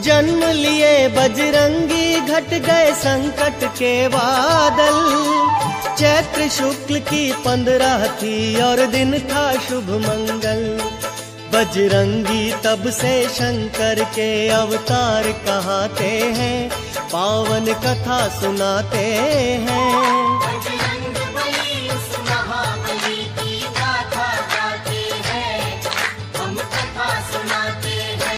जन्म लिए बजरंगी घट गए संकट के बादल। चैत्र शुक्ल की 15 थी और दिन था शुभ मंगल। बजरंगी तब से शंकर के अवतार कहते हैं, पावन कथा सुनाते हैं।